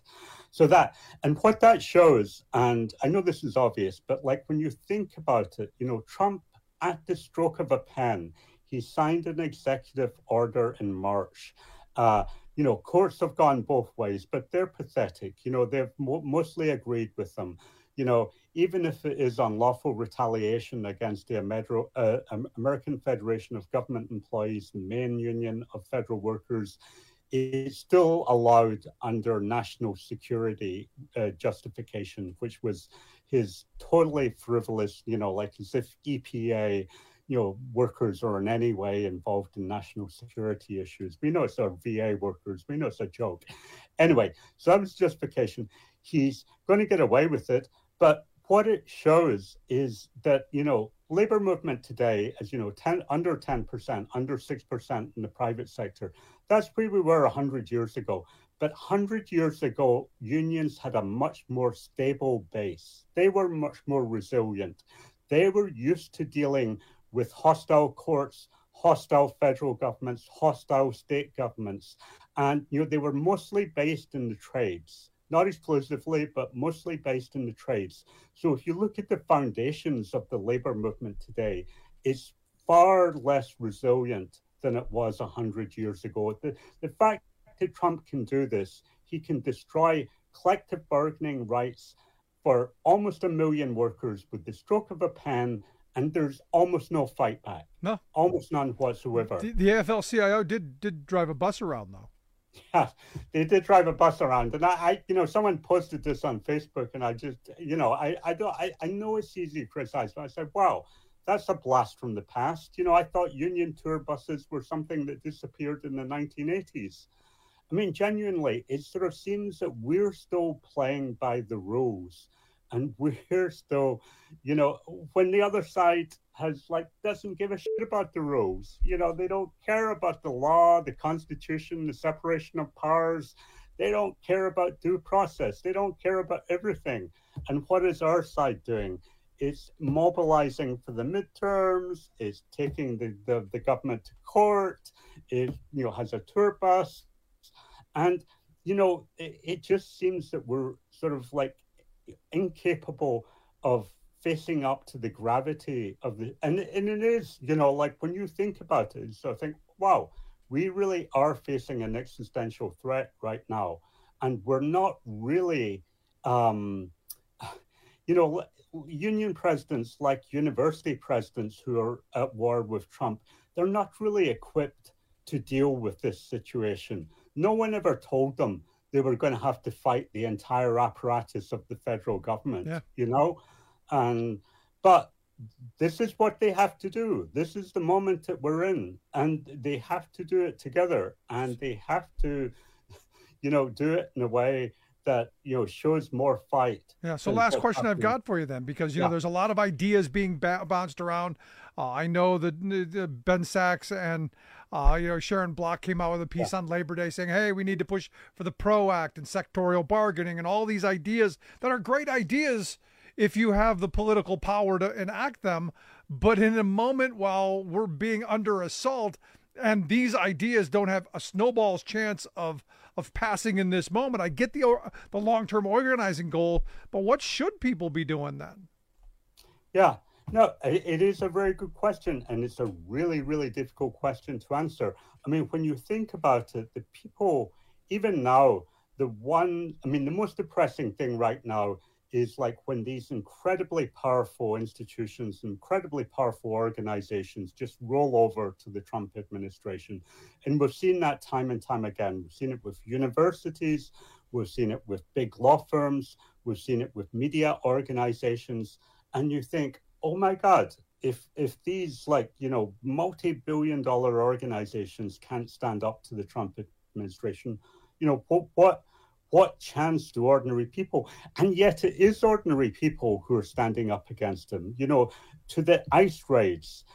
And what that shows, and I know this is obvious, but when you think about it, Trump, at the stroke of a pen, he signed an executive order in March. Courts have gone both ways, but they're pathetic. They've mostly agreed with them. Even if it is unlawful retaliation against the American Federation of Government Employees, the main union of federal workers, it's still allowed under national security justification, which was his totally frivolous, as if EPA, workers are in any way involved in national security issues. We know it's our VA workers. We know it's a joke. Anyway, so that was justification. He's going to get away with it. But what it shows is that, labor movement today, as under 10%, under 6% in the private sector, that's where we were 100 years ago. But 100 years ago, unions had a much more stable base. They were much more resilient. They were used to dealing with hostile courts, hostile federal governments, hostile state governments. And, they were mostly based in the trades. Not exclusively, but mostly based in the trades. So if you look at the foundations of the labor movement today, it's far less resilient than it was 100 years ago. The fact that Trump can do this, he can destroy collective bargaining rights for almost 1 million workers with the stroke of a pen, and there's almost no fight back. No. Almost none whatsoever. The AFL-CIO did drive a bus around, though. Yeah, they did drive a bus around, and I someone posted this on Facebook, and I just, I know it's easy to criticize, but I said, wow, that's a blast from the past. I thought union tour buses were something that disappeared in the 1980s. Genuinely, it sort of seems that we're still playing by the rules. And we're still, when the other side doesn't give a shit about the rules. They don't care about the law, the Constitution, the separation of powers. They don't care about due process. They don't care about everything. And what is our side doing? It's mobilizing for the midterms. It's taking the government to court. It has a tour bus. And, it just seems that we're sort of incapable of facing up to the gravity of and it is, when you think about it, so I think, wow, we really are facing an existential threat right now. And we're not really, union presidents like university presidents who are at war with Trump, they're not really equipped to deal with this situation. No one ever told them they were going to have to fight the entire apparatus of the federal government, but this is what they have to do. This is the moment that we're in, and they have to do it together, and they have to, do it in a way that, shows more fight. Yeah. So last question I've got for you then, because, there's a lot of ideas being bounced around. I know that Ben Sachs and, Sharon Block came out with a piece on Labor Day saying, hey, we need to push for the PRO Act and sectorial bargaining and all these ideas that are great ideas if you have the political power to enact them. But in a moment while we're being under assault and these ideas don't have a snowball's chance of passing in this moment, I get the long-term organizing goal, but what should people be doing then? Yeah, no, it is a very good question, and it's a really, really difficult question to answer. I mean, when you think about it, the people, even now, the most depressing thing right now is when these incredibly powerful institutions, incredibly powerful organizations just roll over to the Trump administration. And we've seen that time and time again. We've seen it with universities, we've seen it with big law firms, we've seen it with media organizations. And you think, oh my God, if these multi-billion-dollar organizations can't stand up to the Trump administration, what chance do ordinary people? And yet it is ordinary people who are standing up against him, to the ICE raids,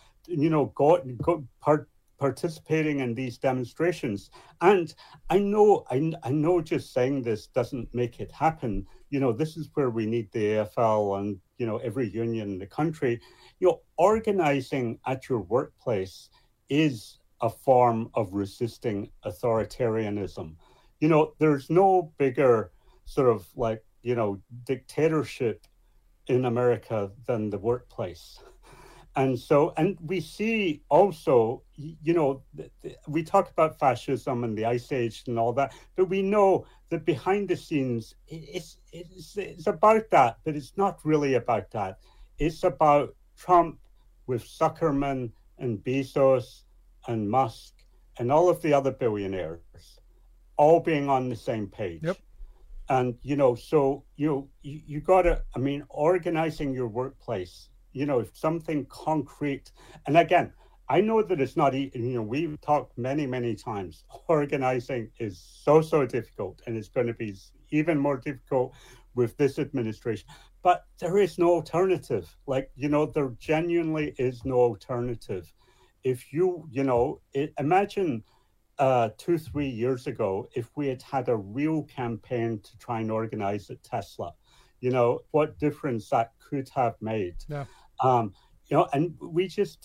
participating in these demonstrations. And I know just saying this doesn't make it happen. This is where we need the AFL and, every union in the country. Organizing at your workplace is a form of resisting authoritarianism. There's no bigger sort of dictatorship in America than the workplace. And we see also, we talk about fascism and the Ice Age and all that, but we know that behind the scenes, it's about that, but it's not really about that. It's about Trump with Zuckerman and Bezos and Musk and all of the other billionaires all being on the same page. Yep. And, so you got to, organizing your workplace, something concrete. And again, I know that it's not, we've talked many, many times, organizing is so difficult, and it's going to be even more difficult with this administration. But there is no alternative. There genuinely is no alternative. If imagine 2-3 years ago, if we had a real campaign to try and organize at Tesla, what difference that could have made. Yeah. And we just,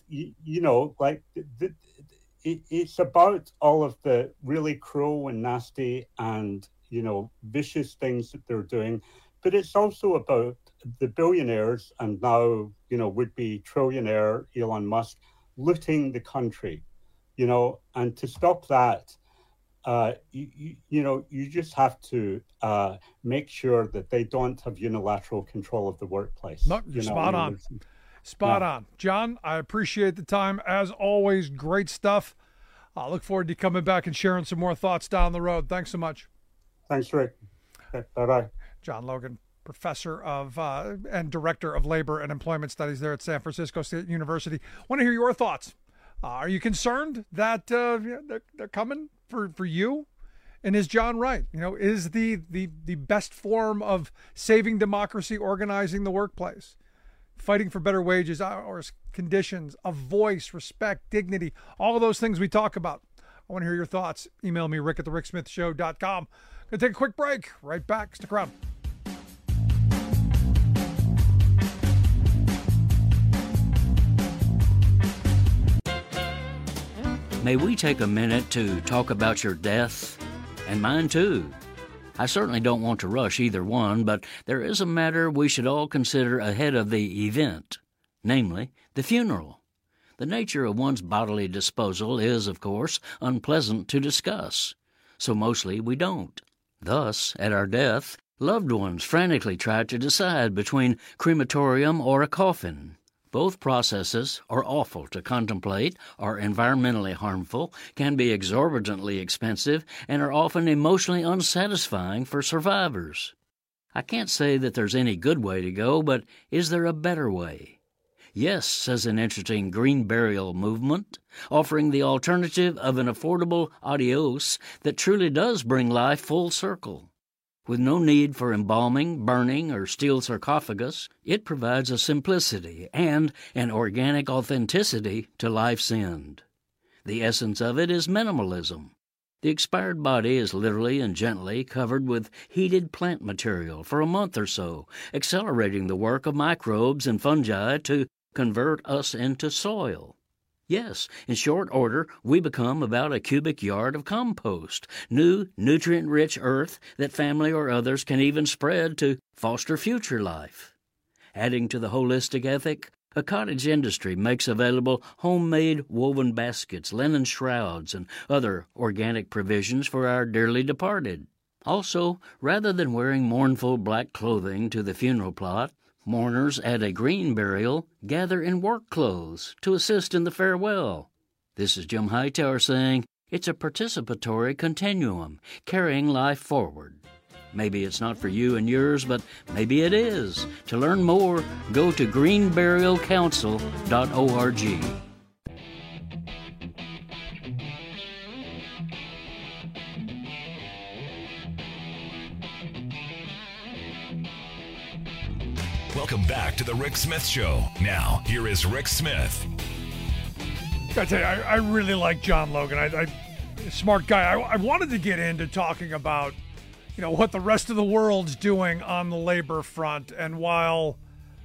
it's about all of the really cruel and nasty and, vicious things that they're doing. But it's also about the billionaires and now, would-be trillionaire Elon Musk looting the country, and to stop that, you just have to make sure that they don't have unilateral control of the workplace. No, you're spot on. Spot on. John, I appreciate the time. As always, great stuff. I look forward to coming back and sharing some more thoughts down the road. Thanks so much. Thanks, Rick. Okay, bye-bye. John Logan, professor of and director of labor and employment studies there at San Francisco State University. Want to hear your thoughts. Are you concerned that they're coming for you And is John right? Is the best form of saving democracy organizing the workplace, fighting for better wages, hours, conditions, a voice, respect, dignity, all of those things we talk about. I want to hear your thoughts. Email me, rick@thericksmithshow.com. Going to take a quick break. Right back. Stick around. May we take a minute to talk about your death? And mine too. I certainly don't want to rush either one, but there is a matter we should all consider ahead of the event, namely, the funeral. The nature of one's bodily disposal is, of course, unpleasant to discuss, so mostly we don't. Thus, at our death, loved ones frantically try to decide between crematorium or a coffin. Both processes are awful to contemplate, are environmentally harmful, can be exorbitantly expensive, and are often emotionally unsatisfying for survivors. I can't say that there's any good way to go, but is there a better way? Yes, says an interesting green burial movement, offering the alternative of an affordable adios that truly does bring life full circle. With no need for embalming, burning, or steel sarcophagus, it provides a simplicity and an organic authenticity to life's end. The essence of it is minimalism. The expired body is literally and gently covered with heated plant material for a month or so, accelerating the work of microbes and fungi to convert us into soil. Yes, in short order, we become about a cubic yard of compost, new, nutrient-rich earth that family or others can even spread to foster future life. Adding to the holistic ethic, a cottage industry makes available homemade woven baskets, linen shrouds, and other organic provisions for our dearly departed. Also, rather than wearing mournful black clothing to the funeral plot, mourners at a green burial gather in work clothes to assist in the farewell. This is Jim Hightower saying it's a participatory continuum, carrying life forward. Maybe it's not for you and yours, but maybe it is. To learn more, go to greenburialcouncil.org. Welcome back to the Rick Smith Show. Now, here is Rick Smith. I tell you, I really like John Logan. I smart guy. I wanted to get into talking about, what the rest of the world's doing on the labor front, and while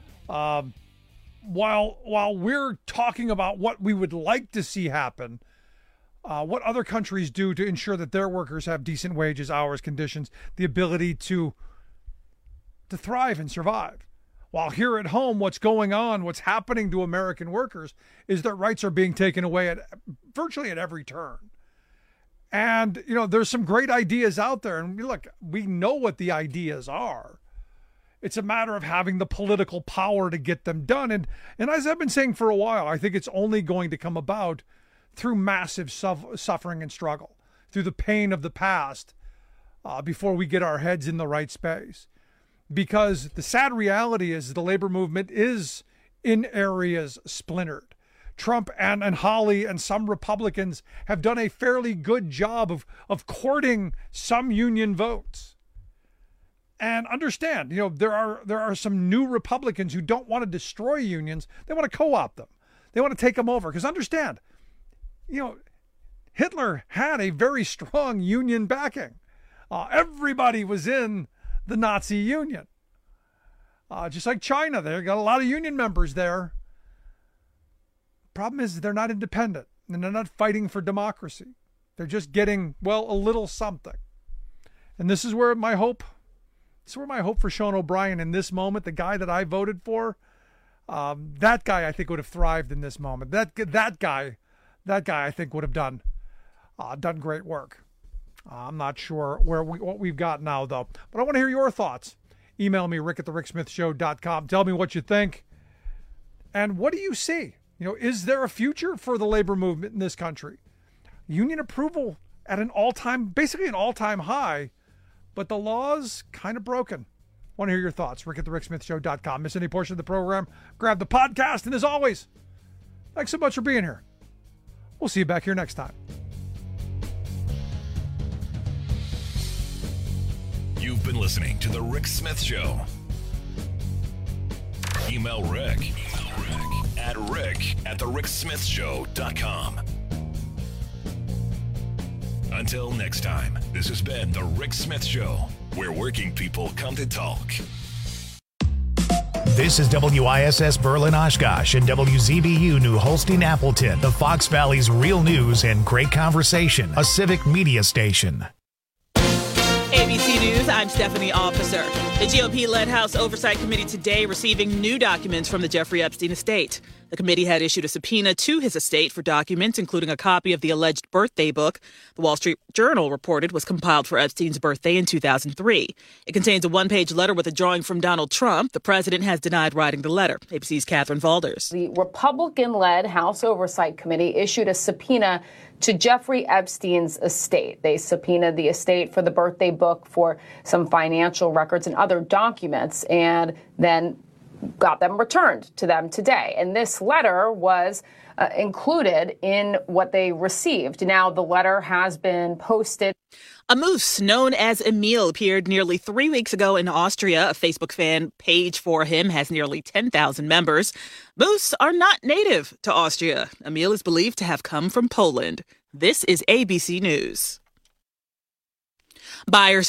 we're talking about what we would like to see happen, what other countries do to ensure that their workers have decent wages, hours, conditions, the ability to thrive and survive. While here at home, what's going on, what's happening to American workers is that rights are being taken away at virtually at every turn. And, there's some great ideas out there. And look, we know what the ideas are. It's a matter of having the political power to get them done. And as I've been saying for a while, I think it's only going to come about through massive suffering and struggle, through the pain of the past, before we get our heads in the right space. Because the sad reality is the labor movement is in areas splintered. Trump and Hawley and some Republicans have done a fairly good job of courting some union votes. And understand, there are some new Republicans who don't want to destroy unions. They want to co-opt them. They want to take them over. Because understand, Hitler had a very strong union backing. Everybody was in the Nazi Union. Just like China, they got a lot of union members there. Problem is they're not independent and they're not fighting for democracy. They're just getting, a little something. And this is where my hope for Sean O'Brien in this moment, the guy that I voted for, that guy I think would have thrived in this moment. That guy I think would have done great work. I'm not sure what we've got now, though. But I want to hear your thoughts. Email me, rick@thericksmithshow.com. Tell me what you think. And what do you see? Is there a future for the labor movement in this country? Union approval at basically an all-time high, but the law's kind of broken. I want to hear your thoughts. rick@thericksmithshow.com. Miss any portion of the program, grab the podcast. And as always, thanks so much for being here. We'll see you back here next time. You've been listening to The Rick Smith Show. Email Rick at rick@thericksmithshow.com. Until next time, this has been The Rick Smith Show, where working people come to talk. This is WISS Berlin Oshkosh and WZBU New Holstein Appleton, the Fox Valley's real news and great conversation, a civic media station. ABC News, I'm Stephanie Officer. The GOP-led House Oversight Committee today receiving new documents from the Jeffrey Epstein estate. The committee had issued a subpoena to his estate for documents, including a copy of the alleged birthday book the Wall Street Journal reported was compiled for Epstein's birthday in 2003. It contains a one-page letter with a drawing from Donald Trump. The president has denied writing the letter. ABC's Catherine Valders. The Republican-led House Oversight Committee issued a subpoena to Jeffrey Epstein's estate. They subpoenaed the estate for the birthday book, for some financial records and other documents, and then got them returned to them today. And this letter was included in what they received. Now, the letter has been posted. A moose known as Emil appeared nearly 3 weeks ago in Austria. A Facebook fan page for him has nearly 10,000 members. Moose are not native to Austria. Emil is believed to have come from Poland. This is ABC News. Buyers